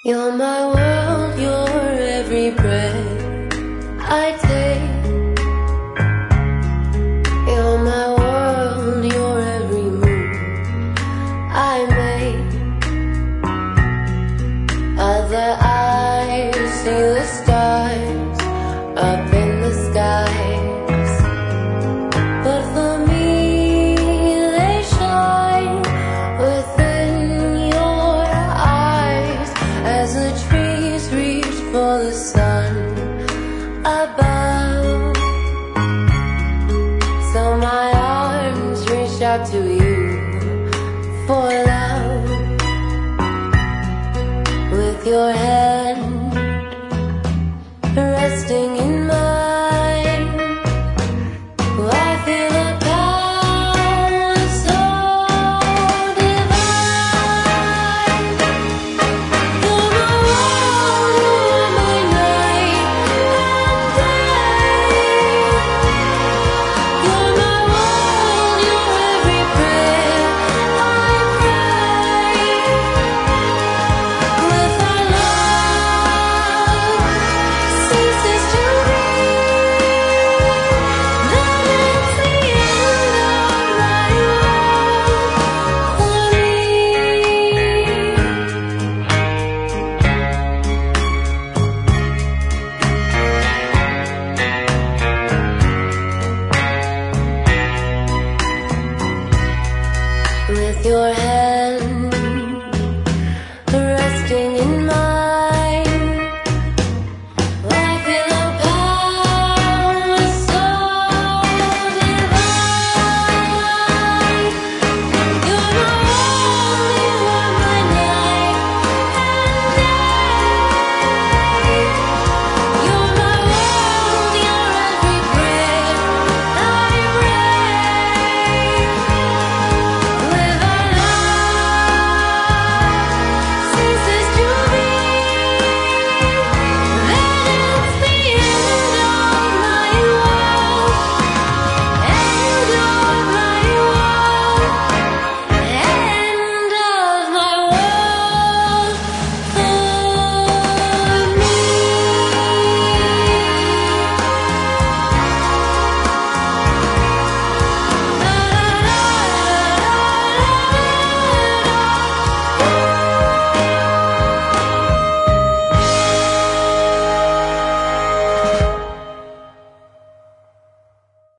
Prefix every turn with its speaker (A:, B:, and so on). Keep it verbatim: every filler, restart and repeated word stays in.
A: You're my world, you're every breath I take. You're my world, you're every move I make. Other eyes see the stars up in the skies, but for me they shine within your eyes as the trees reach for the sun above. So my arms reach out to you for love. With your hand resting in mine, I feel a power so divine. You're my world, you're my night and day. You're my world, you're every prayer I pray. With our love ceases to be, then it's the end of my world for me. With your head